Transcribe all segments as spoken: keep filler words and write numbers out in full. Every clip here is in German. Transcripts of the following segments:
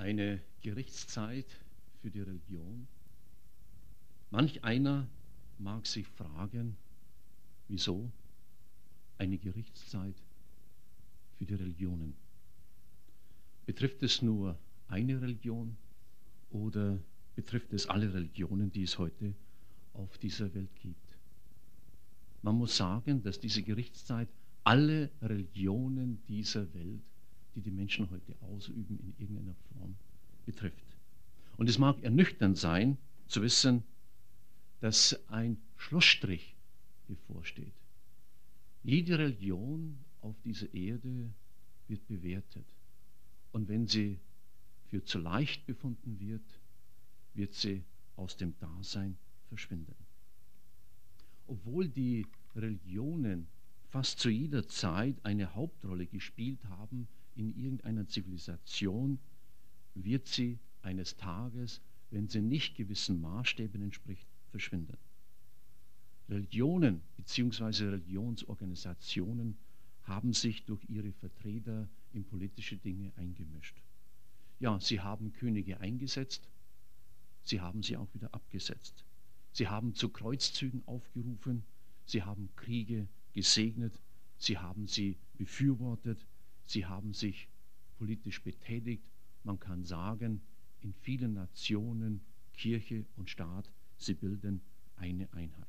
Eine Gerichtszeit für die Religion. Manch einer mag sich fragen, wieso eine Gerichtszeit für die Religionen? Betrifft es nur eine Religion oder betrifft es alle Religionen, die es heute auf dieser Welt gibt? Man muss sagen, dass diese Gerichtszeit alle Religionen dieser Welt, die die Menschen heute ausüben, in irgendeiner Form betrifft. Und es mag ernüchternd sein, zu wissen, dass ein Schlussstrich bevorsteht. Jede Religion auf dieser Erde wird bewertet. Und wenn sie für zu leicht befunden wird, wird sie aus dem Dasein verschwinden. Obwohl die Religionen fast zu jeder Zeit eine Hauptrolle gespielt haben in irgendeiner Zivilisation, wird sie eines Tages, wenn sie nicht gewissen Maßstäben entspricht, verschwinden. Religionen bzw. Religionsorganisationen haben sich durch ihre Vertreter in politische Dinge eingemischt. Ja, sie haben Könige eingesetzt, sie haben sie auch wieder abgesetzt. Sie haben zu Kreuzzügen aufgerufen, sie haben Kriege gesegnet, sie haben sie befürwortet, sie haben sich politisch betätigt. Man kann sagen, in vielen Nationen, Kirche und Staat, sie bilden eine Einheit.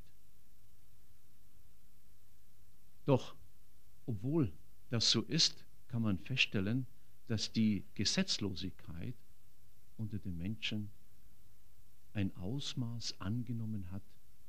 Doch, obwohl das so ist, kann man feststellen, dass die Gesetzlosigkeit unter den Menschen ein Ausmaß angenommen hat,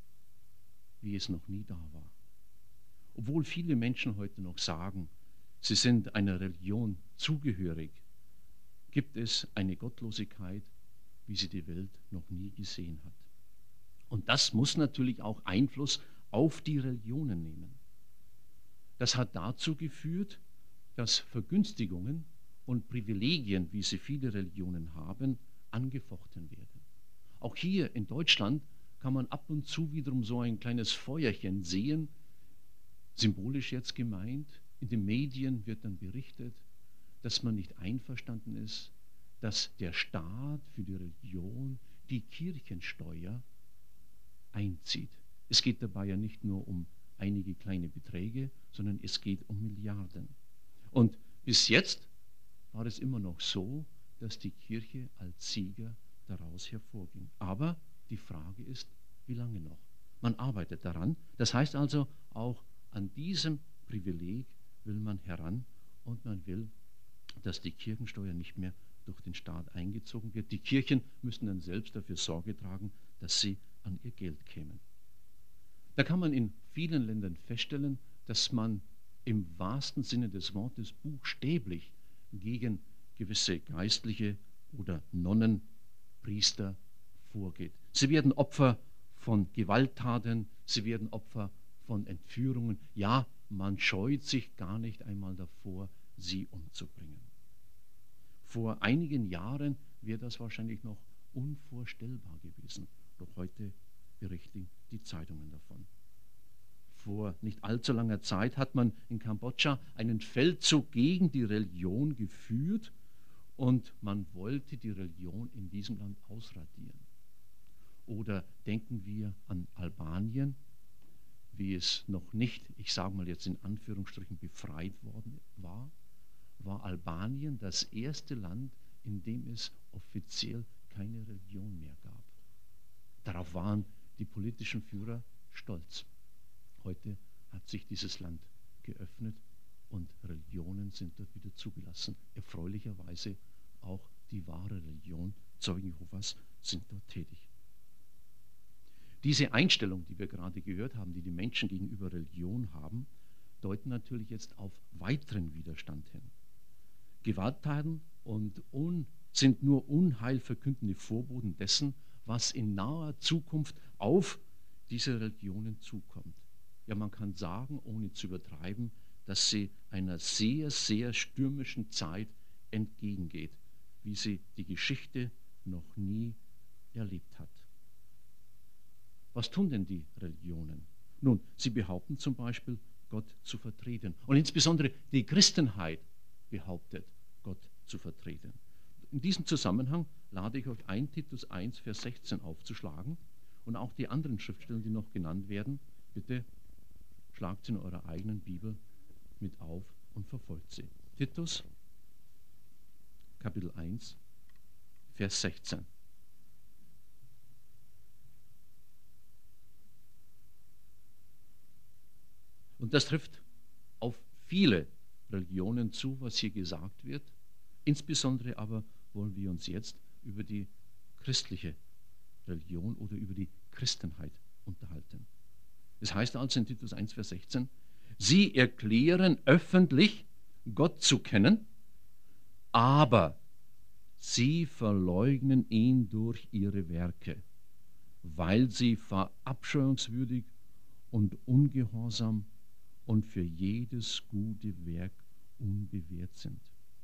wie es noch nie da war. Obwohl viele Menschen heute noch sagen, sie sind einer Religion zugehörig, gibt es eine Gottlosigkeit, wie sie die Welt noch nie gesehen hat. Und das muss natürlich auch Einfluss auf die Religionen nehmen. Das hat dazu geführt, dass Vergünstigungen und Privilegien, wie sie viele Religionen haben, angefochten werden. Auch hier in Deutschland kann man ab und zu wiederum so ein kleines Feuerchen sehen, symbolisch jetzt gemeint. In den Medien wird dann berichtet, dass man nicht einverstanden ist, dass der Staat für die Religion die Kirchensteuer einzieht. Es geht dabei ja nicht nur um einige kleine Beträge, sondern es geht um Milliarden. Und bis jetzt war es immer noch so, dass die Kirche als Sieger daraus hervorging. Aber die Frage ist, wie lange noch? Man arbeitet daran. Das heißt also, auch an diesem Privileg will man heran und man will, dass die Kirchensteuer nicht mehr durch den Staat eingezogen wird. Die Kirchen müssen dann selbst dafür Sorge tragen, dass sie an ihr Geld kämen. Da kann man in vielen Ländern feststellen, dass man im wahrsten Sinne des Wortes buchstäblich gegen gewisse Geistliche oder Nonnen, Priester vorgeht. Sie werden Opfer von Gewalttaten, sie werden Opfer von Entführungen. Ja, man scheut sich gar nicht einmal davor, sie umzubringen. Vor einigen Jahren wäre das wahrscheinlich noch unvorstellbar gewesen. Doch heute berichten die Zeitungen davon. Vor nicht allzu langer Zeit hat man in Kambodscha einen Feldzug gegen die Religion geführt und man wollte die Religion in diesem Land ausradieren. Oder denken wir an Albanien, wie es noch nicht, ich sage mal jetzt in Anführungsstrichen, befreit worden war, war Albanien das erste Land, in dem es offiziell keine Religion mehr gab. Darauf waren die politischen Führer stolz. Heute hat sich dieses Land geöffnet und Religionen sind dort wieder zugelassen. Erfreulicherweise auch die wahre Religion, Zeugen Jehovas, sind dort tätig. Diese Einstellung, die wir gerade gehört haben, die die Menschen gegenüber Religion haben, deuten natürlich jetzt auf weiteren Widerstand hin. Gewalttaten und un, sind nur unheilverkündende Vorboten dessen, was in naher Zukunft auf diese Religionen zukommt. Ja, man kann sagen, ohne zu übertreiben, dass sie einer sehr, sehr stürmischen Zeit entgegengeht, wie sie die Geschichte noch nie erlebt hat. Was tun denn die Religionen? Nun, sie behaupten zum Beispiel, Gott zu vertreten. Und insbesondere die Christenheit behauptet, Gott zu vertreten. In diesem Zusammenhang lade ich euch ein, Titus eins, Vers sechzehn aufzuschlagen und auch die anderen Schriftstellen, die noch genannt werden. Bitte schlagt sie in eurer eigenen Bibel mit auf und verfolgt sie. Titus, Kapitel eins, Vers sechzehn. Und das trifft auf viele Religionen zu, was hier gesagt wird. Insbesondere aber wollen wir uns jetzt über die christliche Religion oder über die Christenheit unterhalten. Es heißt also in Titus eins, Vers sechzehn, sie erklären öffentlich, Gott zu kennen, aber sie verleugnen ihn durch ihre Werke, weil sie verabscheuungswürdig und ungehorsam und für jedes gute Werk unbewährt sind.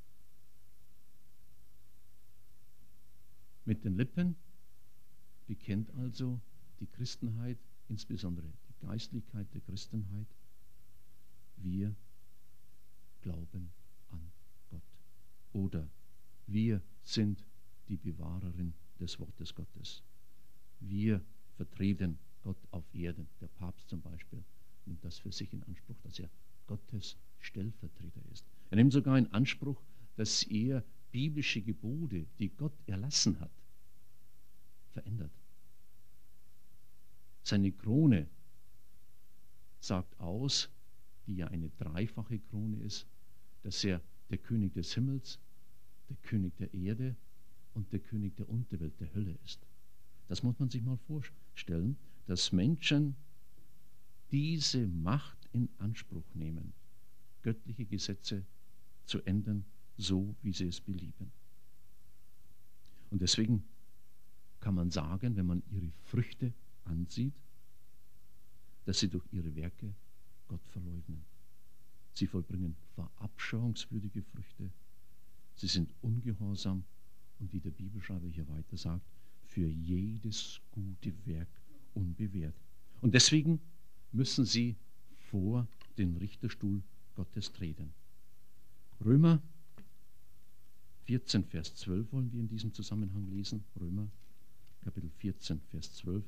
Mit den Lippen bekennt also die Christenheit, insbesondere die Geistlichkeit der Christenheit, wir glauben an Gott. Oder wir sind die Bewahrerin des Wortes Gottes. Wir vertreten Gott auf Erden. Der Papst zum Beispiel nimmt das für sich in Anspruch, dass er Gottes Stellvertreter ist. Er nimmt sogar in Anspruch, dass er biblische Gebote, die Gott erlassen hat, verändert. Seine Krone sagt aus, die ja eine dreifache Krone ist, dass er der König des Himmels, der König der Erde und der König der Unterwelt, der Hölle ist. Das muss man sich mal vorstellen, dass Menschen diese Macht in Anspruch nehmen, göttliche Gesetze zu ändern, so wie sie es belieben. Und deswegen kann man sagen, wenn man ihre Früchte ansieht, dass sie durch ihre Werke Gott verleugnen. Sie vollbringen verabscheuungswürdige Früchte, sie sind ungehorsam und wie der Bibelschreiber hier weiter sagt, für jedes gute Werk unbewährt. Und deswegen müssen sie vor den Richterstuhl Gottes treten. Römer vierzehn, Vers zwölf wollen wir in diesem Zusammenhang lesen. Römer Kapitel vierzehn, Vers zwölf.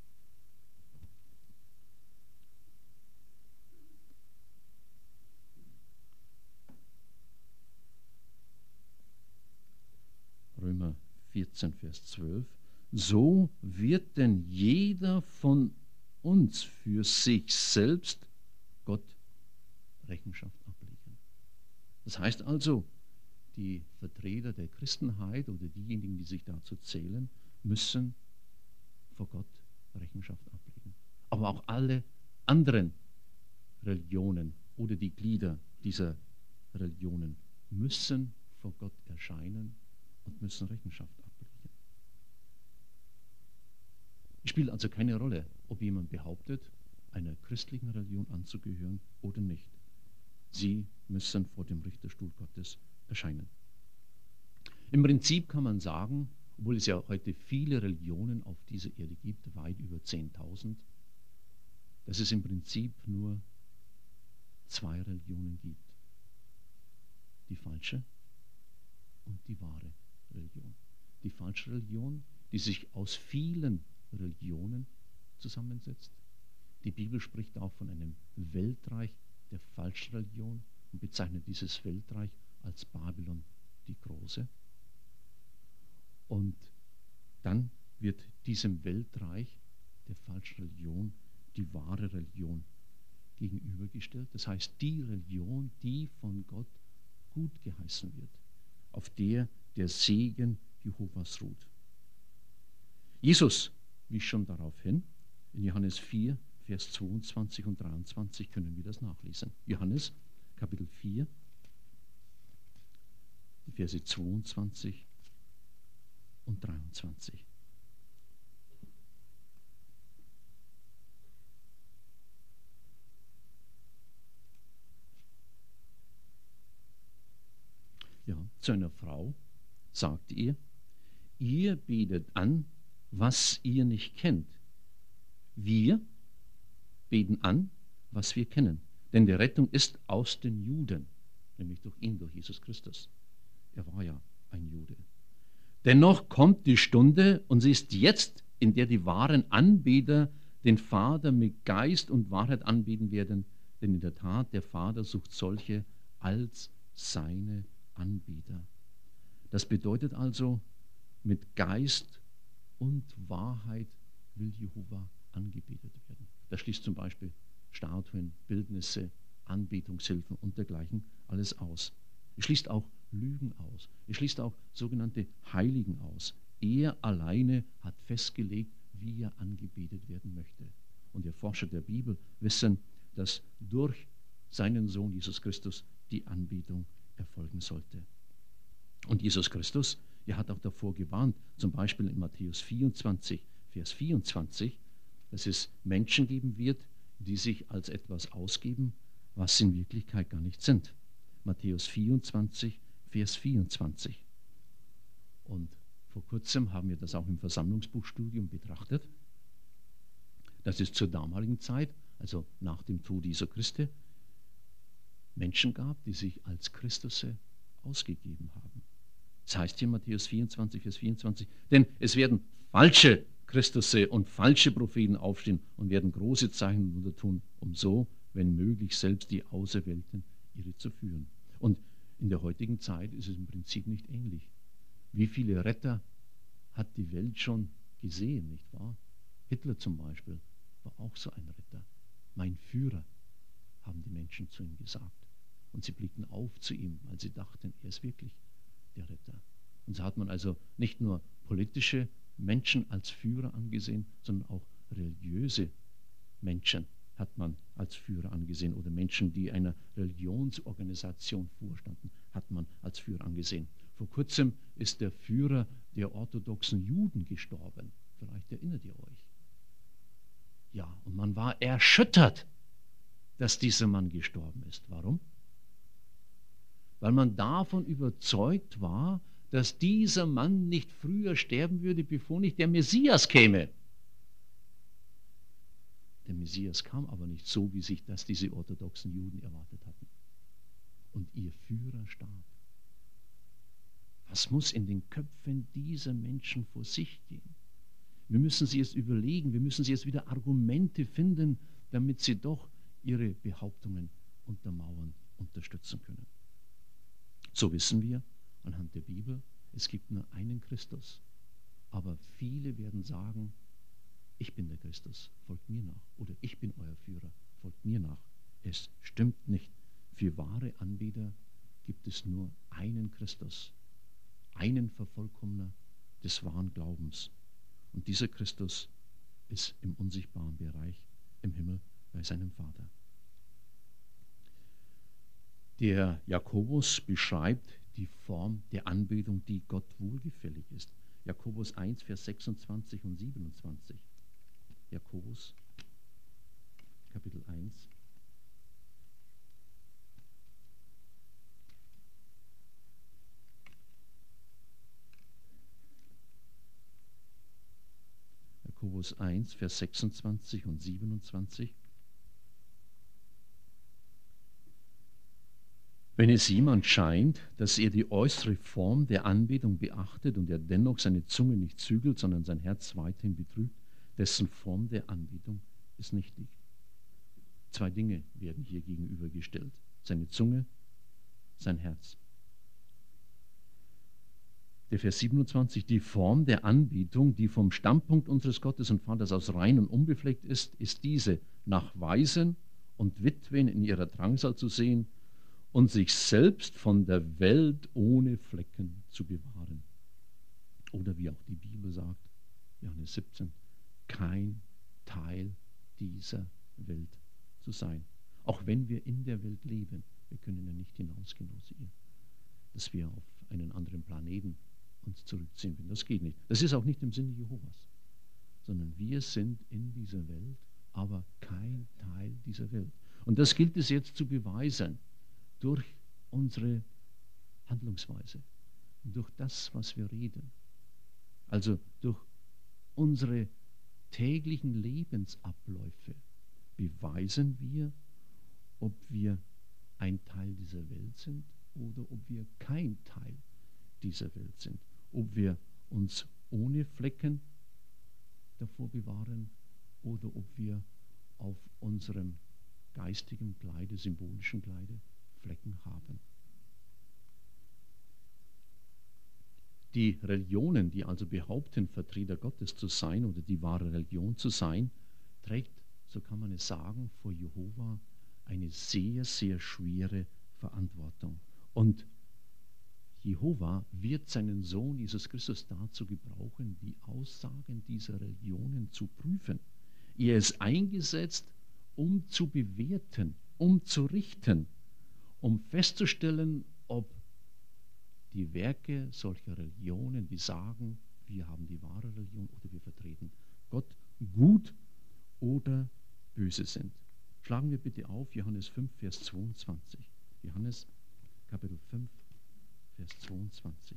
Römer vierzehn, Vers zwölf. So wird denn jeder von uns für sich selbst Gott Rechenschaft ablegen. Das heißt also, die Vertreter der Christenheit oder diejenigen, die sich dazu zählen, müssen vor Gott Rechenschaft ablegen. Aber auch alle anderen Religionen oder die Glieder dieser Religionen müssen vor Gott erscheinen und müssen Rechenschaft ablegen. Es spielt also keine Rolle, ob jemand behauptet, einer christlichen Religion anzugehören oder nicht. Sie müssen vor dem Richterstuhl Gottes erscheinen. Im Prinzip kann man sagen, obwohl es ja heute viele Religionen auf dieser Erde gibt, weit über zehntausend, dass es im Prinzip nur zwei Religionen gibt. Die falsche und die wahre Religion. Die falsche Religion, die sich aus vielen Religionen zusammensetzt. Die Bibel spricht auch von einem Weltreich der Falschreligion und bezeichnet dieses Weltreich als Babylon die Große. Und dann wird diesem Weltreich der Falschreligion die wahre Religion gegenübergestellt. Das heißt, die Religion, die von Gott gut geheißen wird, auf der der Segen Jehovas ruht. Jesus wies schon darauf hin, in Johannes vier, Vers zweiundzwanzig und dreiundzwanzig können wir das nachlesen. Johannes, Kapitel vier, die Verse zweiundzwanzig und dreiundzwanzig. Ja, zu einer Frau sagt ihr, ihr betet an, was ihr nicht kennt. Wir beten an, was wir kennen. Denn die Rettung ist aus den Juden, nämlich durch ihn, durch Jesus Christus. Er war ja ein Jude. Dennoch kommt die Stunde, und sie ist jetzt, in der die wahren Anbeter den Vater mit Geist und Wahrheit anbeten werden, denn in der Tat, der Vater sucht solche als seine Anbieter. Das bedeutet also, mit Geist und Wahrheit will Jehova angebetet werden. Das schließt zum Beispiel Statuen, Bildnisse, Anbetungshilfen und dergleichen alles aus. Es schließt auch Lügen aus. Es schließt auch sogenannte Heiligen aus. Er alleine hat festgelegt, wie er angebetet werden möchte. Und wir Forscher der Bibel wissen, dass durch seinen Sohn Jesus Christus die Anbetung erfolgen sollte. Und Jesus Christus, er hat auch davor gewarnt, zum Beispiel in Matthäus vierundzwanzig, Vers vierundzwanzig, dass es Menschen geben wird, die sich als etwas ausgeben, was sie in Wirklichkeit gar nicht sind. Matthäus vierundzwanzig, Vers vierundzwanzig. Und vor kurzem haben wir das auch im Versammlungsbuchstudium betrachtet, dass es zur damaligen Zeit, also nach dem Tod Jesu Christi, Menschen gab, die sich als Christusse ausgegeben haben. Das heißt hier Matthäus vierundzwanzig, Vers vierundzwanzig, denn es werden falsche Christusse und falsche Propheten aufstehen und werden große Zeichen und Wunder tun, um so, wenn möglich, selbst die Auserwählten irre zu führen. Und in der heutigen Zeit ist es im Prinzip nicht ähnlich. Wie viele Retter hat die Welt schon gesehen, nicht wahr? Hitler zum Beispiel war auch so ein Retter. Mein Führer, haben die Menschen zu ihm gesagt. Und sie blickten auf zu ihm, weil sie dachten, er ist wirklich der Retter. Und so hat man also nicht nur politische Menschen als Führer angesehen, sondern auch religiöse Menschen hat man als Führer angesehen oder Menschen, die einer Religionsorganisation vorstanden, hat man als Führer angesehen. Vor kurzem ist der Führer der orthodoxen Juden gestorben. Vielleicht erinnert ihr euch. Ja, und man war erschüttert, dass dieser Mann gestorben ist. Warum? Weil man davon überzeugt war, dass dieser Mann nicht früher sterben würde, bevor nicht der Messias käme. Der Messias kam aber nicht so, wie sich das diese orthodoxen Juden erwartet hatten. Und ihr Führer starb. Was muss in den Köpfen dieser Menschen vor sich gehen? Wir müssen sie jetzt überlegen, wir müssen sie jetzt wieder Argumente finden, damit sie doch ihre Behauptungen untermauern, unterstützen können. So wissen wir anhand der Bibel, es gibt nur einen Christus. Aber viele werden sagen, ich bin der Christus, folgt mir nach. Oder ich bin euer Führer, folgt mir nach. Es stimmt nicht. Für wahre Anbeter gibt es nur einen Christus, einen Vervollkommner des wahren Glaubens. Und dieser Christus ist im unsichtbaren Bereich im Himmel bei seinem Vater. Der Jakobus beschreibt die Form der Anbetung, die Gott wohlgefällig ist. Jakobus eins, Vers sechsundzwanzig und siebenundzwanzig. Jakobus, Kapitel eins. Jakobus eins, Vers sechsundzwanzig und siebenundzwanzig. Wenn es jemand scheint, dass er die äußere Form der Anbetung beachtet und er dennoch seine Zunge nicht zügelt, sondern sein Herz weiterhin betrügt, dessen Form der Anbetung ist nichtig. Zwei Dinge werden hier gegenübergestellt. Seine Zunge, sein Herz. Der Vers siebenundzwanzig, die Form der Anbetung, die vom Standpunkt unseres Gottes und Vaters aus rein und unbefleckt ist, ist diese, nach Waisen und Witwen in ihrer Drangsal zu sehen und sich selbst von der Welt ohne Flecken zu bewahren. Oder wie auch die Bibel sagt, Johannes siebzehn, kein Teil dieser Welt zu sein. Auch wenn wir in der Welt leben, wir können ja nicht hinausgehen aus ihr, dass wir auf einen anderen Planeten uns zurückziehen können. Das geht nicht. Das ist auch nicht im Sinne Jehovas, sondern wir sind in dieser Welt, aber kein Teil dieser Welt. Und das gilt es jetzt zu beweisen durch unsere Handlungsweise, durch das, was wir reden. Also durch unsere täglichen Lebensabläufe beweisen wir, ob wir ein Teil dieser Welt sind oder ob wir kein Teil dieser Welt sind. Ob wir uns ohne Flecken davor bewahren oder ob wir auf unserem geistigen Kleide, symbolischen Kleide Flecken haben. Die Religionen, die also behaupten, Vertreter Gottes zu sein oder die wahre Religion zu sein, trägt, so kann man es sagen, vor Jehova eine sehr, sehr schwere Verantwortung. Und Jehova wird seinen Sohn Jesus Christus dazu gebrauchen, die Aussagen dieser Religionen zu prüfen. Er ist eingesetzt, um zu bewerten, um zu richten, um festzustellen, ob die Werke solcher Religionen, die sagen, wir haben die wahre Religion oder wir vertreten Gott, gut oder böse sind. Schlagen wir bitte auf Johannes fünf, Vers zweiundzwanzig. Johannes Kapitel fünf, Vers zweiundzwanzig.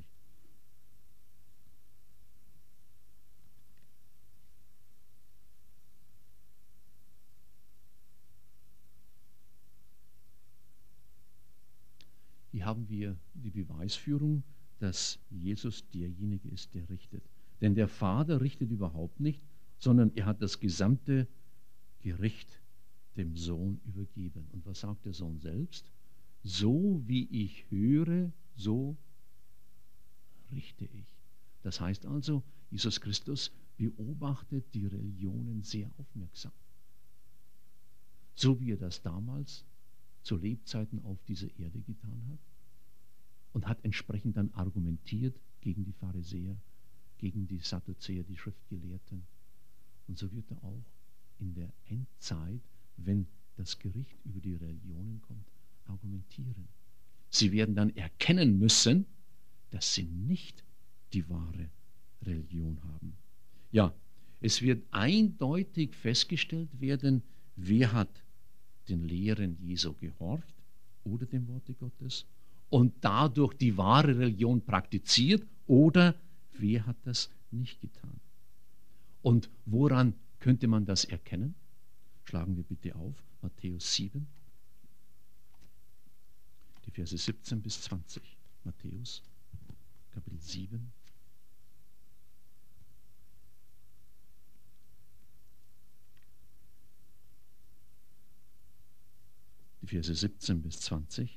Hier haben wir die Beweisführung, dass Jesus derjenige ist, der richtet. Denn der Vater richtet überhaupt nicht, sondern er hat das gesamte Gericht dem Sohn übergeben. Und was sagt der Sohn selbst? So wie ich höre, so richte ich. Das heißt also, Jesus Christus beobachtet die Religionen sehr aufmerksam. So wie er das damals zu Lebzeiten auf dieser Erde getan hat und hat entsprechend dann argumentiert gegen die Pharisäer, gegen die Sadduzäer, die Schriftgelehrten. Und so wird er auch in der Endzeit, wenn das Gericht über die Religionen kommt, argumentieren. Sie werden dann erkennen müssen, dass sie nicht die wahre Religion haben. Ja, es wird eindeutig festgestellt werden, wer hat den Lehren Jesu gehorcht oder dem Worte Gottes und dadurch die wahre Religion praktiziert oder wer hat das nicht getan. Und woran könnte man das erkennen? Schlagen wir bitte auf Matthäus sieben, die Verse siebzehn bis zwanzig. Matthäus Kapitel sieben. Die Verse siebzehn bis zwanzig.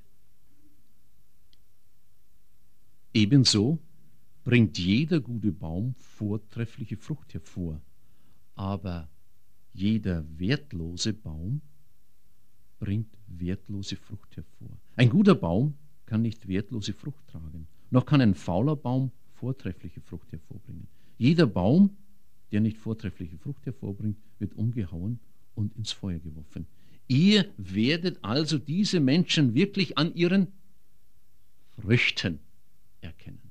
Ebenso bringt jeder gute Baum vortreffliche Frucht hervor, aber jeder wertlose Baum bringt wertlose Frucht hervor. Ein guter Baum kann nicht wertlose Frucht tragen, noch kann ein fauler Baum vortreffliche Frucht hervorbringen. Jeder Baum, der nicht vortreffliche Frucht hervorbringt, wird umgehauen und ins Feuer geworfen. Ihr werdet also diese Menschen wirklich an ihren Früchten erkennen.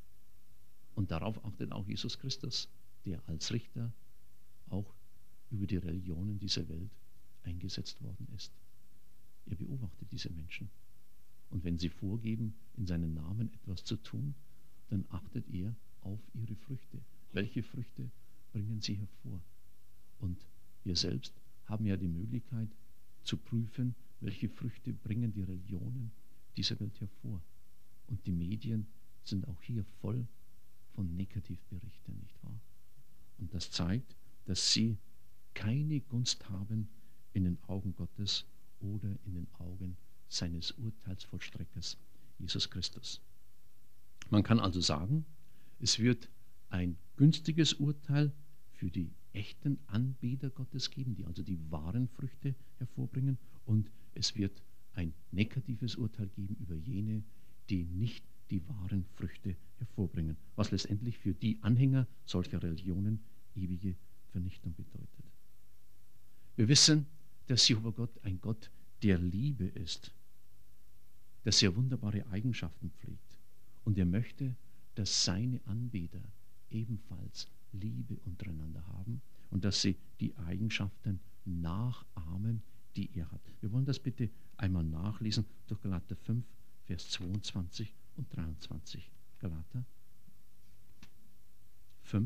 Und darauf achtet auch Jesus Christus, der als Richter auch über die Religionen dieser Welt eingesetzt worden ist. Er beobachtet diese Menschen. Und wenn sie vorgeben, in seinem Namen etwas zu tun, dann achtet er auf ihre Früchte. Welche Früchte bringen sie hervor? Und wir selbst haben ja die Möglichkeit zu prüfen, welche Früchte bringen die Religionen dieser Welt hervor. Und die Medien sind auch hier voll von Negativberichten, nicht wahr? Und das zeigt, dass sie keine Gunst haben in den Augen Gottes oder in den Augen seines Urteilsvollstreckers, Jesus Christus. Man kann also sagen, es wird ein günstiges Urteil für die echten Anbeter Gottes geben, die also die wahren Früchte hervorbringen, und es wird ein negatives Urteil geben über jene, die nicht die wahren Früchte hervorbringen, was letztendlich für die Anhänger solcher Religionen ewige Vernichtung bedeutet. Wir wissen, dass Jehova Gott ein Gott der Liebe ist, dass er wunderbare Eigenschaften pflegt, und er möchte, dass seine Anbeter ebenfalls Liebe untereinander haben und dass sie die Eigenschaften nachahmen, die er hat. Wir wollen das bitte einmal nachlesen durch Galater fünf, Vers zweiundzwanzig und dreiundzwanzig. Galater fünf.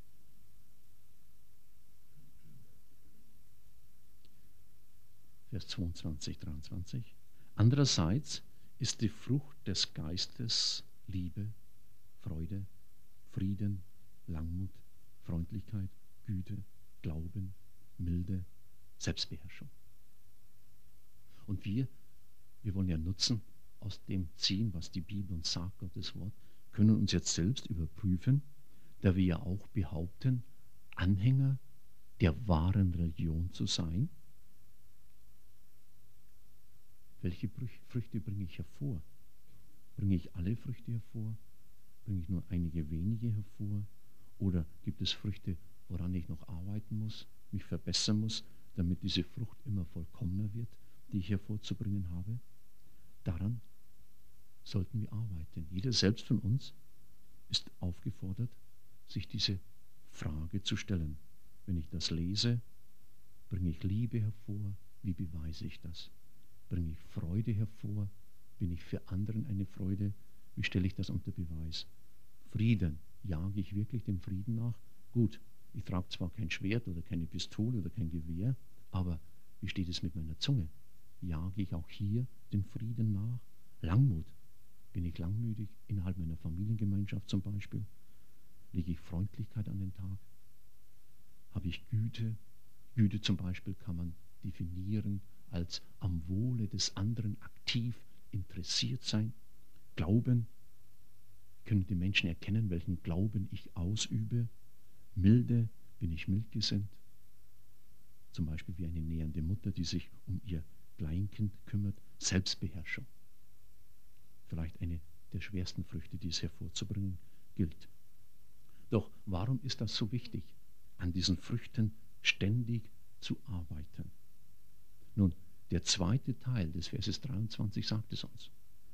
Vers zweiundzwanzig, dreiundzwanzig. Andererseits ist die Frucht des Geistes Liebe, Freude, Frieden, Langmut, Freundlichkeit, Güte, Glauben, Milde, Selbstbeherrschung. Und wir, wir wollen ja nutzen, aus dem ziehen, was die Bibel uns sagt, Gottes Wort, können uns jetzt selbst überprüfen, da wir ja auch behaupten, Anhänger der wahren Religion zu sein. Welche Früchte bringe ich hervor? Bringe ich alle Früchte hervor? Bringe ich nur einige wenige hervor? Oder gibt es Früchte, woran ich noch arbeiten muss, mich verbessern muss, damit diese Frucht immer vollkommener wird, die ich hervorzubringen habe? Daran sollten wir arbeiten. Jeder selbst von uns ist aufgefordert, sich diese Frage zu stellen. Wenn ich das lese, bringe ich Liebe hervor, wie beweise ich das? Bringe ich Freude hervor, bin ich für anderen eine Freude, wie stelle ich das unter Beweis? Frieden, jage ich wirklich dem Frieden nach? Gut, ich trage zwar kein Schwert oder keine Pistole oder kein Gewehr, aber wie steht es mit meiner Zunge? Jage ich auch hier dem Frieden nach? Langmut, bin ich langmütig innerhalb meiner Familiengemeinschaft zum Beispiel? Lege ich Freundlichkeit an den Tag? Habe ich Güte? Güte zum Beispiel kann man definieren als am Wohle des anderen aktiv interessiert sein. Glauben, können die Menschen erkennen, welchen Glauben ich ausübe. Milde, bin ich mild gesinnt. Zum Beispiel wie eine nähernde Mutter, die sich um ihr Kleinkind kümmert. Selbstbeherrschung, vielleicht eine der schwersten Früchte, die es hervorzubringen gilt. Doch warum ist das so wichtig, an diesen Früchten ständig zu arbeiten? Nun, der zweite Teil des Verses dreiundzwanzig sagt es uns.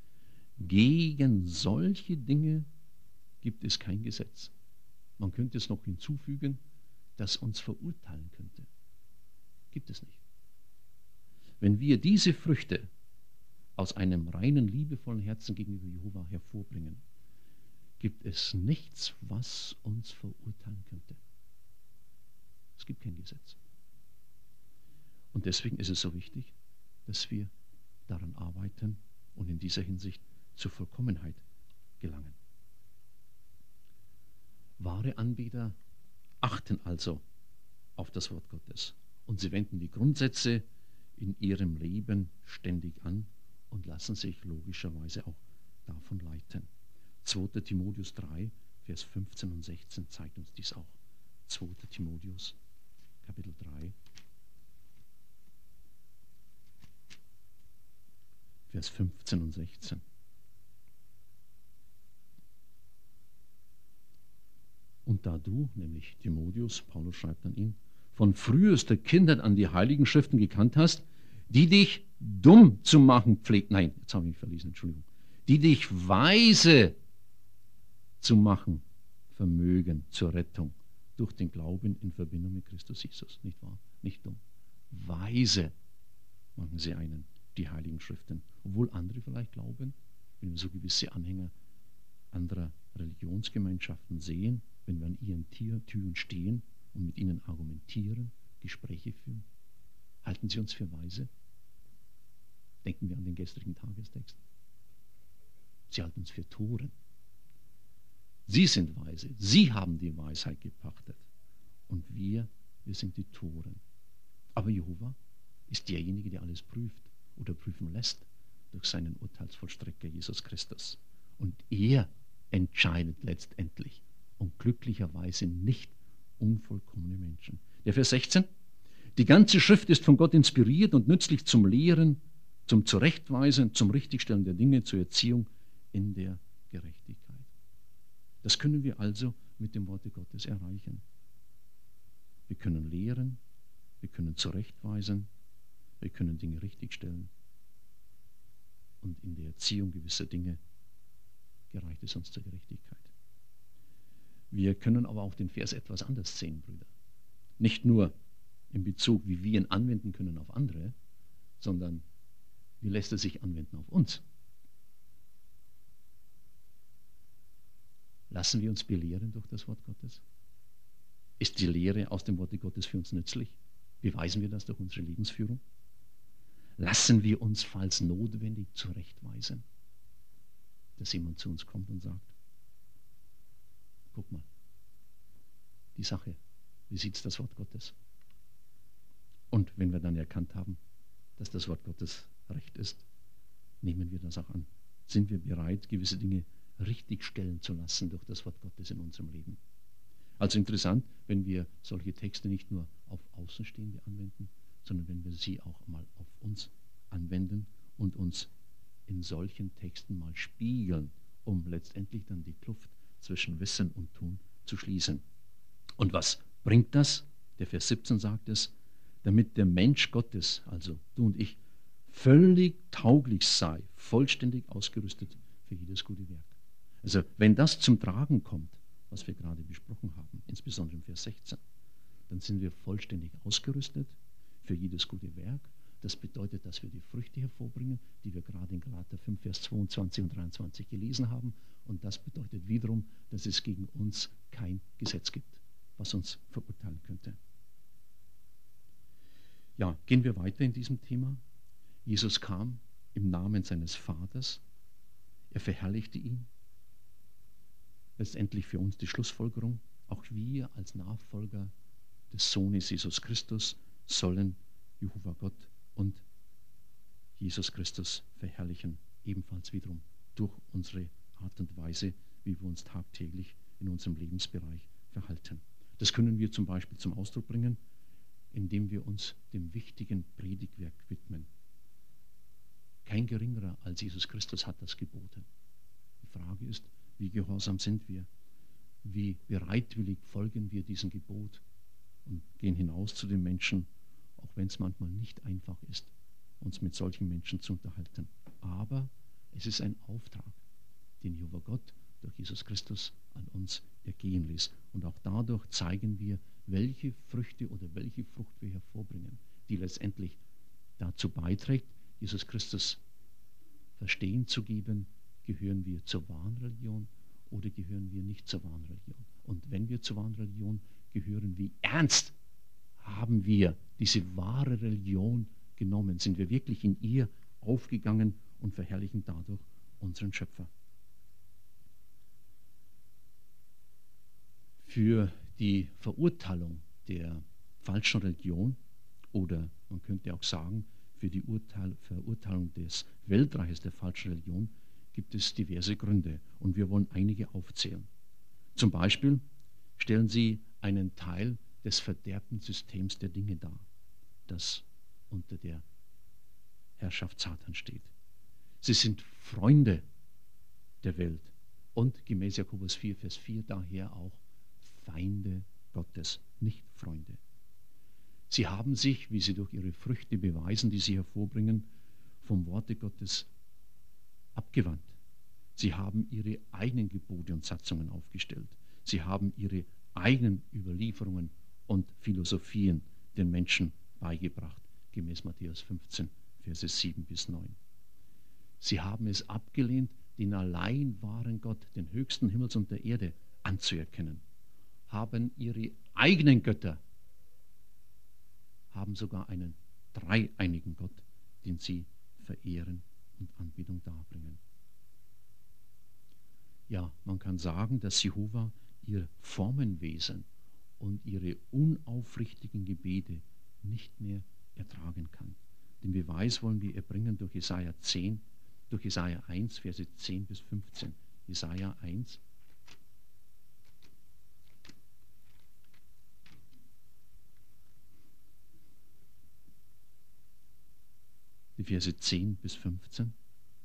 Gegen solche Dinge gibt es kein Gesetz. Man könnte es noch hinzufügen, das uns verurteilen könnte. Gibt es nicht. Wenn wir diese Früchte aus einem reinen, liebevollen Herzen gegenüber Jehova hervorbringen, gibt es nichts, was uns verurteilen könnte. Es gibt kein Gesetz. Und deswegen ist es so wichtig, dass wir daran arbeiten und in dieser Hinsicht zur Vollkommenheit gelangen. Wahre Anbeter achten also auf das Wort Gottes und sie wenden die Grundsätze in ihrem Leben ständig an und lassen sich logischerweise auch davon leiten. zweiter Timotheus drei, Vers fünfzehn und sechzehn zeigt uns dies auch. zweiter Timotheus, Kapitel drei, Vers fünfzehn und sechzehn. Und da du, nämlich Timotheus, Paulus schreibt an ihn, von frühester Kindheit an die Heiligen Schriften gekannt hast, die dich dumm zu machen pflegt, nein, jetzt habe ich mich verlesen, Entschuldigung, die dich weise zu machen vermögen zur Rettung durch den Glauben in Verbindung mit Christus Jesus, nicht wahr? Nicht dumm. Weise machen sie einen, die Heiligen Schriften, obwohl andere vielleicht glauben, wenn wir so gewisse Anhänger anderer Religionsgemeinschaften sehen, wenn wir an ihren Türen stehen und mit ihnen argumentieren, Gespräche führen, halten sie uns für weise? Denken wir an den gestrigen Tagestext. Sie halten uns für Toren. Sie sind weise, sie haben die Weisheit gepachtet und wir, wir sind die Toren. Aber Jehova ist derjenige, der alles prüft oder prüfen lässt durch seinen Urteilsvollstrecker Jesus Christus. Und er entscheidet letztendlich und glücklicherweise nicht unvollkommene Menschen. Der Vers sechzehn. Die ganze Schrift ist von Gott inspiriert und nützlich zum Lehren, zum Zurechtweisen, zum Richtigstellen der Dinge, zur Erziehung in der Gerechtigkeit. Das können wir also mit dem Worte Gottes erreichen. Wir können lehren, wir können zurechtweisen, wir können Dinge richtigstellen und in der Erziehung gewisser Dinge gereicht es uns zur Gerechtigkeit. Wir können aber auch den Vers etwas anders sehen, Brüder. Nicht nur in Bezug, wie wir ihn anwenden können auf andere, sondern wie lässt er sich anwenden auf uns. Lassen wir uns belehren durch das Wort Gottes? Ist die Lehre aus dem Worte Gottes für uns nützlich? Beweisen wir das durch unsere Lebensführung? lassen wir uns, falls notwendig, zurechtweisen, dass jemand zu uns kommt und sagt, guck mal, die Sache, wie sieht das Wort Gottes? Und wenn wir dann erkannt haben, dass das Wort Gottes recht ist, nehmen wir das auch an. Sind wir bereit, gewisse Dinge richtig stellen zu lassen durch das Wort Gottes in unserem Leben? Also interessant, wenn wir solche Texte nicht nur auf Außenstehende anwenden, sondern wenn wir sie auch mal auf uns anwenden und uns in solchen Texten mal spiegeln, um letztendlich dann die Kluft zwischen Wissen und Tun zu schließen. Und was bringt das? Der Vers siebzehn sagt es, damit der Mensch Gottes, also du und ich, völlig tauglich sei, vollständig ausgerüstet für jedes gute Werk. Also wenn das zum Tragen kommt, was wir gerade besprochen haben, insbesondere im Vers sechzehn, dann sind wir vollständig ausgerüstet für jedes gute Werk. Das bedeutet, dass wir die Früchte hervorbringen, die wir gerade in Galater fünf, Vers zweiundzwanzig und dreiundzwanzig gelesen haben. Und das bedeutet wiederum, dass es gegen uns kein Gesetz gibt, was uns verurteilen könnte. Ja, gehen wir weiter in diesem Thema. Jesus kam im Namen seines Vaters. Er verherrlichte ihn. Letztendlich für uns die Schlussfolgerung, auch wir als Nachfolger des Sohnes Jesus Christus sollen Jehova Gott und Jesus Christus verherrlichen, ebenfalls wiederum durch unsere Art und Weise, wie wir uns tagtäglich in unserem Lebensbereich verhalten. Das können wir zum Beispiel zum Ausdruck bringen, indem wir uns dem wichtigen Predigtwerk widmen. Kein geringerer als Jesus Christus hat das geboten. Die Frage ist, wie gehorsam sind wir? Wie bereitwillig folgen wir diesem Gebot und gehen hinaus zu den Menschen, auch wenn es manchmal nicht einfach ist, uns mit solchen Menschen zu unterhalten. Aber es ist ein Auftrag, den Jehova Gott durch Jesus Christus an uns ergehen lässt. Und auch dadurch zeigen wir, welche Früchte oder welche Frucht wir hervorbringen, die letztendlich dazu beiträgt, Jesus Christus Verstehen zu geben, gehören wir zur wahren Religion oder gehören wir nicht zur wahren Religion. Und wenn wir zur wahren Religion gehören, wie ernst haben wir diese wahre Religion genommen? Sind wir wirklich in ihr aufgegangen und verherrlichen dadurch unseren Schöpfer? Für die Verurteilung der falschen Religion oder man könnte auch sagen, für die Urteil, Verurteilung des Weltreiches der falschen Religion gibt es diverse Gründe und wir wollen einige aufzählen. Zum Beispiel stellen sie einen Teil des verderbten Systems der Dinge dar, das unter der Herrschaft Satan steht. Sie sind Freunde der Welt und gemäß Jakobus vier, Vers vier daher auch Feinde Gottes, nicht Freunde. Sie haben sich, wie sie durch ihre Früchte beweisen, die sie hervorbringen, vom Worte Gottes abgewandt. Sie haben ihre eigenen Gebote und Satzungen aufgestellt. Sie haben ihre eigenen Überlieferungen und Philosophien den Menschen beigebracht, gemäß Matthäus fünfzehn, Verse sieben bis neun. Sie haben es abgelehnt, den allein wahren Gott, den höchsten Himmels und der Erde, anzuerkennen, haben ihre eigenen Götter, haben sogar einen dreieinigen Gott, den sie verehren und Anbetung darbringen. Ja, man kann sagen, dass Jehova ihr Formenwesen und ihre unaufrichtigen Gebete nicht mehr ertragen kann. Den Beweis wollen wir erbringen durch Jesaja zehn, durch Jesaja eins, Verse zehn bis fünfzehn. Jesaja eins. Die Verse zehn bis fünfzehn.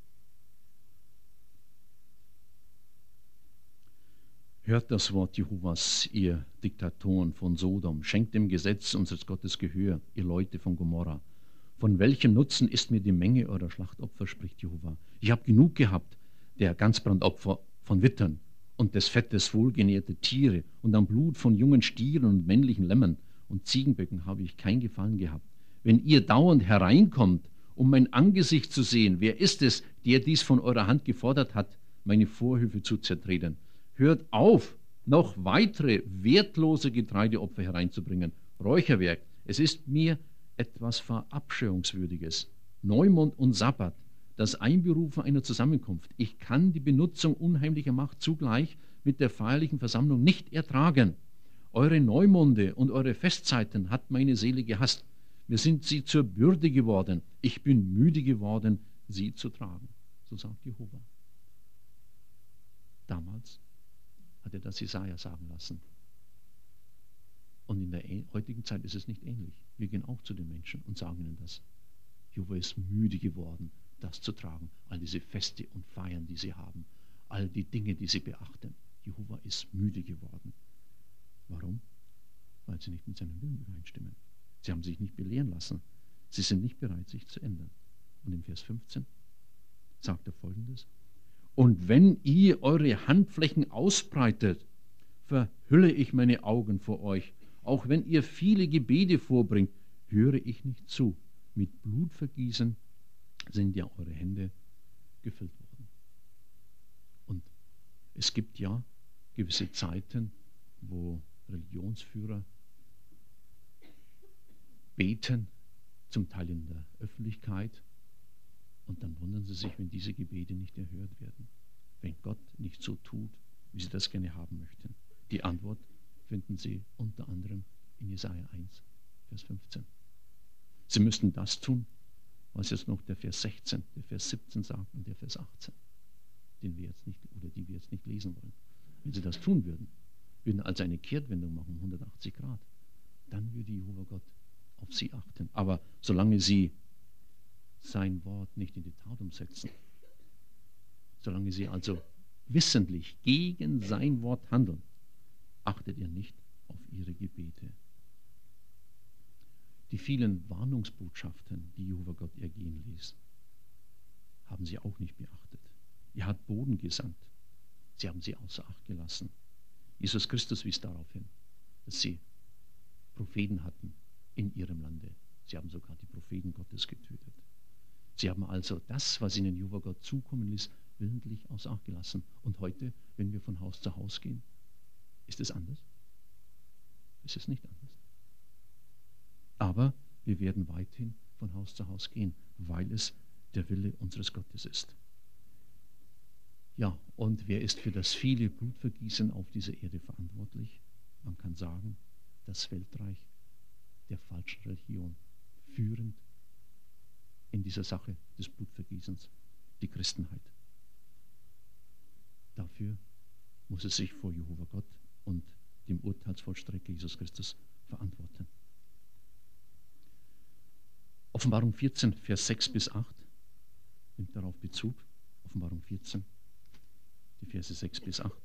Hört das Wort Jehovas, ihr Diktatoren von Sodom, schenkt dem Gesetz unseres Gottes Gehör, ihr Leute von Gomorra. Von welchem Nutzen ist mir die Menge eurer Schlachtopfer, spricht Jehova. Ich habe genug gehabt, der Ganzbrandopfer von Wittern und des Fettes wohlgenährte Tiere und am Blut von jungen Stieren und männlichen Lämmern und Ziegenböcken habe ich kein Gefallen gehabt. Wenn ihr dauernd hereinkommt, um mein Angesicht zu sehen, wer ist es, der dies von eurer Hand gefordert hat, meine Vorhöfe zu zertreten? Hört auf, noch weitere wertlose Getreideopfer hereinzubringen. Räucherwerk, es ist mir etwas Verabscheuungswürdiges. Neumond und Sabbat, das Einberufen einer Zusammenkunft. Ich kann die Benutzung unheimlicher Macht zugleich mit der feierlichen Versammlung nicht ertragen. Eure Neumonde und eure Festzeiten hat meine Seele gehasst. Mir sind sie zur Bürde geworden. Ich bin müde geworden, sie zu tragen. So sagt Jehova. Damals hat er das Jesaja sagen lassen. Und in der heutigen Zeit ist es nicht ähnlich. Wir gehen auch zu den Menschen und sagen ihnen das. Jehova ist müde geworden, das zu tragen. All diese Feste und Feiern, die sie haben. All die Dinge, die sie beachten. Jehova ist müde geworden. Warum? Weil sie nicht mit seinem Willen übereinstimmen. Sie haben sich nicht belehren lassen. Sie sind nicht bereit, sich zu ändern. Und im Vers fünfzehn sagt er Folgendes. Und wenn ihr eure Handflächen ausbreitet, verhülle ich meine Augen vor euch. Auch wenn ihr viele Gebete vorbringt, höre ich nicht zu. Mit Blutvergießen sind ja eure Hände gefüllt worden. Und es gibt ja gewisse Zeiten, wo Religionsführer beten, zum Teil in der Öffentlichkeit, und dann wundern sie sich, wenn diese Gebete nicht erhört werden, wenn Gott nicht so tut, wie sie das gerne haben möchten. Die Antwort finden Sie unter anderem in Jesaja eins, Vers fünfzehn. Sie müssten das tun, was jetzt noch der Vers sechzehn, der Vers siebzehn sagt und der Vers achtzehn, den wir jetzt nicht, oder die wir jetzt nicht lesen wollen. Wenn sie das tun würden, würden also eine Kehrtwendung machen um hundertachtzig Grad, dann würde Jehova Gott auf sie achten. Aber solange sie sein Wort nicht in die Tat umsetzen, solange sie also wissentlich gegen sein Wort handeln, achtet er nicht auf ihre Gebete. Die vielen Warnungsbotschaften, die Jehova Gott ergehen ließ, haben sie auch nicht beachtet. Er hat Boden gesandt. Sie haben sie außer Acht gelassen. Jesus Christus wies darauf hin, dass sie Propheten hatten in ihrem Lande. Sie haben sogar die Propheten Gottes getötet. Sie haben also das, was ihnen Jehova Gott zukommen ließ, willentlich außer Acht gelassen. Und heute, wenn wir von Haus zu Haus gehen, ist es anders? Ist es nicht anders? Aber wir werden weiterhin von Haus zu Haus gehen, weil es der Wille unseres Gottes ist. Ja, und wer ist für das viele Blutvergießen auf dieser Erde verantwortlich? Man kann sagen, das Weltreich der falschen Religion, führend in dieser Sache des Blutvergießens, die Christenheit. Dafür muss es sich vor Jehova Gott und dem Urteilsvollstrecker Jesus Christus verantworten. Offenbarung vierzehn, Vers sechs bis acht nimmt darauf Bezug. Offenbarung vierzehn, die Verse sechs bis acht.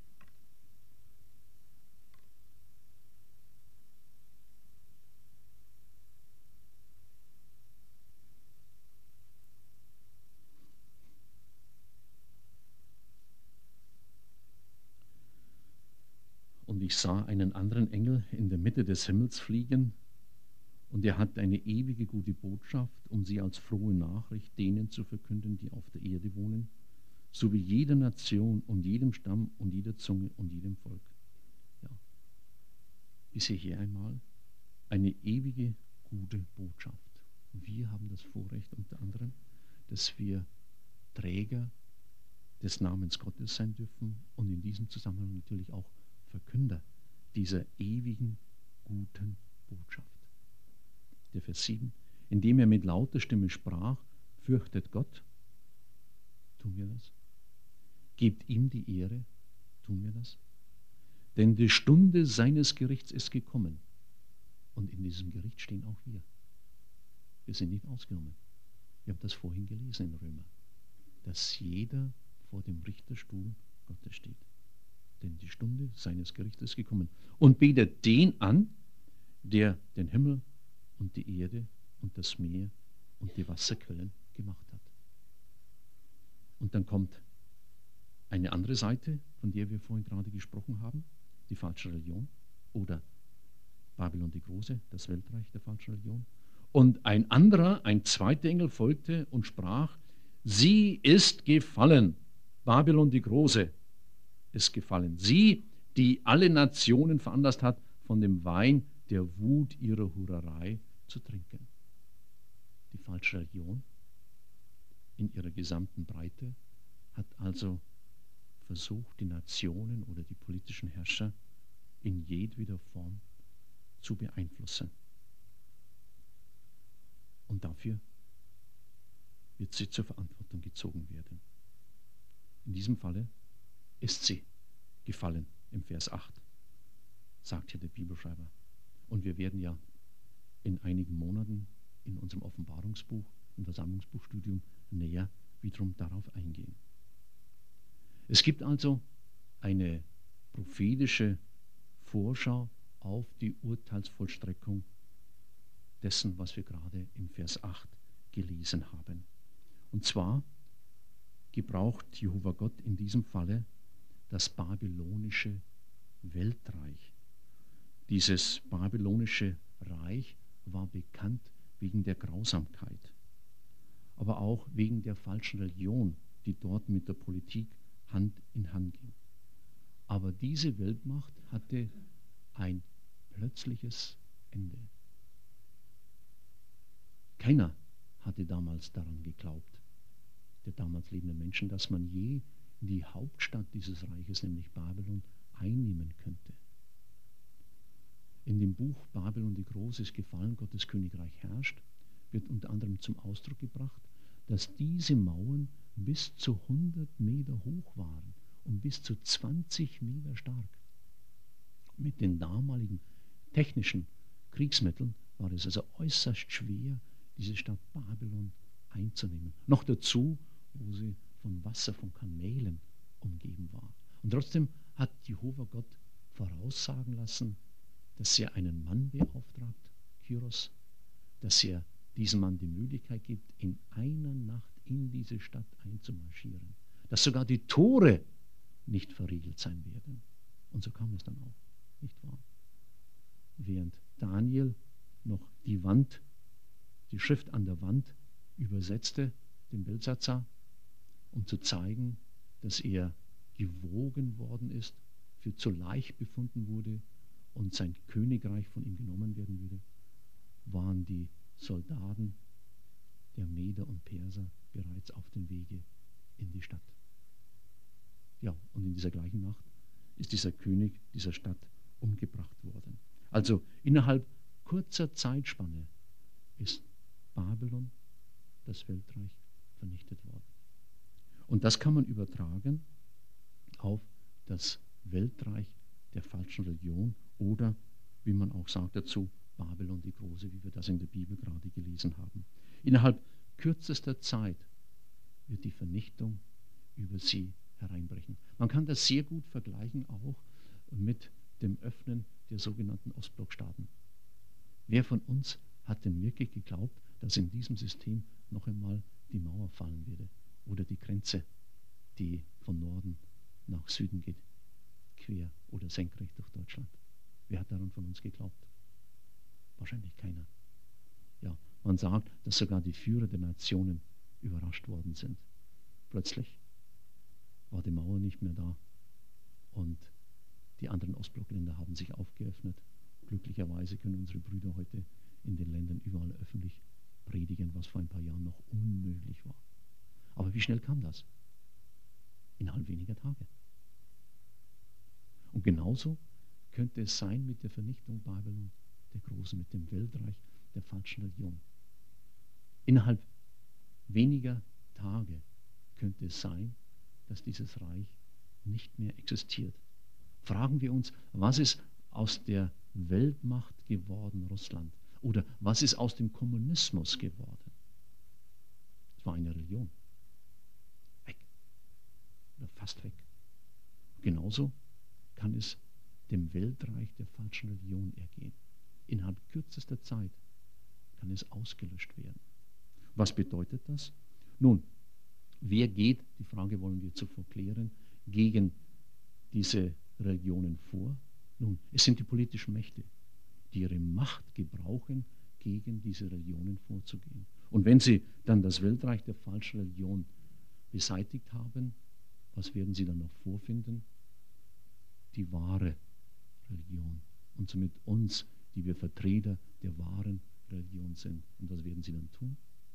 Und ich sah einen anderen Engel in der Mitte des Himmels fliegen, und er hat eine ewige gute Botschaft, um sie als frohe Nachricht denen zu verkünden, die auf der Erde wohnen, sowie jeder Nation und jedem Stamm und jeder Zunge und jedem Volk. Ja. Bisher hier einmal eine ewige gute Botschaft. Und wir haben das Vorrecht unter anderem, dass wir Träger des Namens Gottes sein dürfen und in diesem Zusammenhang natürlich auch Verkünder dieser ewigen guten Botschaft. Der Vers sieben, indem er mit lauter Stimme sprach, fürchtet Gott, tun wir das? Gebt ihm die Ehre, tun wir das? Denn die Stunde seines Gerichts ist gekommen. Und in diesem Gericht stehen auch wir. Wir sind nicht ausgenommen. Wir haben das vorhin gelesen in Römer, dass jeder vor dem Richterstuhl Gottes steht. Denn die Stunde seines Gerichts ist gekommen. Und betet den an, der den Himmel und die Erde und das Meer und die Wasserquellen gemacht hat. Und dann kommt eine andere Seite, von der wir vorhin gerade gesprochen haben, die falsche Religion oder Babylon die Große, das Weltreich der falschen Religion. Und ein anderer, ein zweiter Engel folgte und sprach, sie ist gefallen, Babylon die Große ist gefallen. Sie, die alle Nationen veranlasst hat, von dem Wein der Wut ihrer Hurerei zu trinken. Die falsche Religion in ihrer gesamten Breite hat also versucht, die Nationen oder die politischen Herrscher in jedweder Form zu beeinflussen. Und dafür wird sie zur Verantwortung gezogen werden. In diesem Falle ist sie gefallen im Vers acht, sagt hier der Bibelschreiber. Und wir werden ja in einigen Monaten in unserem Offenbarungsbuch, im Versammlungsbuchstudium näher wiederum darauf eingehen. Es gibt also eine prophetische Vorschau auf die Urteilsvollstreckung dessen, was wir gerade im Vers acht gelesen haben. Und zwar gebraucht Jehova Gott in diesem Falle das babylonische Weltreich. Dieses babylonische Reich war bekannt wegen der Grausamkeit, aber auch wegen der falschen Religion, die dort mit der Politik Hand in Hand ging. Aber diese Weltmacht hatte ein plötzliches Ende. Keiner hatte damals daran geglaubt, der damals lebenden Menschen, dass man je die Hauptstadt dieses Reiches, nämlich Babylon, einnehmen könnte. In dem Buch Babylon die Große ist gefallen, Gottes Königreich herrscht, wird unter anderem zum Ausdruck gebracht, dass diese Mauern bis zu hundert Meter hoch waren und bis zu zwanzig Meter stark. Mit den damaligen technischen Kriegsmitteln war es also äußerst schwer, diese Stadt Babylon einzunehmen. Noch dazu, wo sie von Wasser, von Kanälen umgeben war. Und trotzdem hat Jehova Gott voraussagen lassen, dass er einen Mann beauftragt, Kyros, dass er diesem Mann die Möglichkeit gibt, in einer Nacht in diese Stadt einzumarschieren. Dass sogar die Tore nicht verriegelt sein werden. Und so kam es dann auch, nicht wahr? Während Daniel noch die Wand, die Schrift an der Wand übersetzte, dem Belsatzar, um zu zeigen, dass er gewogen worden ist, für zu leicht befunden wurde und sein Königreich von ihm genommen werden würde, waren die Soldaten der Meder und Perser bereits auf dem Wege in die Stadt. Ja, und in dieser gleichen Nacht ist dieser König dieser Stadt umgebracht worden. Also innerhalb kurzer Zeitspanne ist Babylon, das Weltreich, vernichtet worden. Und das kann man übertragen auf das Weltreich der falschen Religion oder, wie man auch sagt dazu, Babylon die Große, wie wir das in der Bibel gerade gelesen haben. Innerhalb kürzester Zeit wird die Vernichtung über sie hereinbrechen. Man kann das sehr gut vergleichen auch mit dem Öffnen der sogenannten Ostblockstaaten. Wer von uns hat denn wirklich geglaubt, dass in diesem System noch einmal die Mauer fallen würde oder die Grenze, die von Norden nach Süden geht, quer oder senkrecht durch Deutschland? Wer hat daran von uns geglaubt? Wahrscheinlich keiner. Ja, man sagt, dass sogar die Führer der Nationen überrascht worden sind. Plötzlich war die Mauer nicht mehr da und die anderen Ostblockländer haben sich aufgeöffnet. Glücklicherweise können unsere Brüder heute in den Ländern überall öffentlich predigen, was vor ein paar Jahren noch unmöglich war. Aber wie schnell kam das? Innerhalb weniger Tage. Und genauso könnte es sein mit der Vernichtung Babylon der Großen, mit dem Weltreich der falschen Religion. Innerhalb weniger Tage könnte es sein, dass dieses Reich nicht mehr existiert. Fragen wir uns, was ist aus der Weltmacht geworden, Russland? Oder was ist aus dem Kommunismus geworden? Es war eine Religion. Weg. Oder fast weg. Genauso kann es dem Weltreich der falschen Religion ergehen. Innerhalb kürzester Zeit kann es ausgelöscht werden. Was bedeutet das? Nun, wer geht, die Frage wollen wir zuvor klären, gegen diese Religionen vor? Nun, es sind die politischen Mächte, die ihre Macht gebrauchen, gegen diese Religionen vorzugehen. Und wenn sie dann das Weltreich der falschen Religion beseitigt haben, was werden sie dann noch vorfinden? Die wahre Religion. Und somit uns, die wir Vertreter der wahren Religion sind. Und was werden sie dann tun?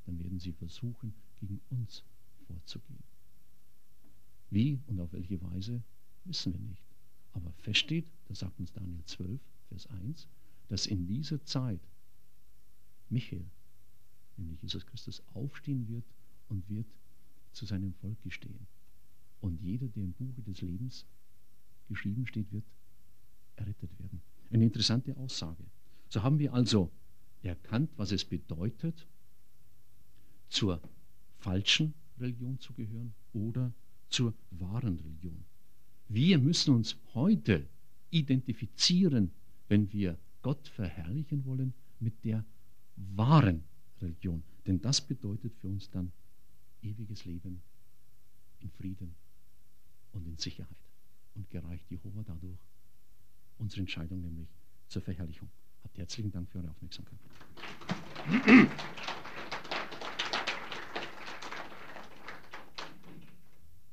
dann werden sie versuchen, gegen uns vorzugehen. Wie und auf welche Weise, wissen wir nicht. Aber fest steht, das sagt uns Daniel zwölf, Vers eins, dass in dieser Zeit Michael, nämlich Jesus Christus, aufstehen wird und wird zu seinem Volk gestehen. Und jeder, der im Buche des Lebens geschrieben steht, wird errettet werden. Eine interessante Aussage. So haben wir also erkannt, was es bedeutet, zur falschen Religion zu gehören oder zur wahren Religion. Wir müssen uns heute identifizieren, wenn wir Gott verherrlichen wollen, mit der wahren Religion. Denn das bedeutet für uns dann ewiges Leben in Frieden und in Sicherheit. Und gereicht Jehova dadurch unsere Entscheidung nämlich zur Verherrlichung. Habt herzlichen Dank für eure Aufmerksamkeit.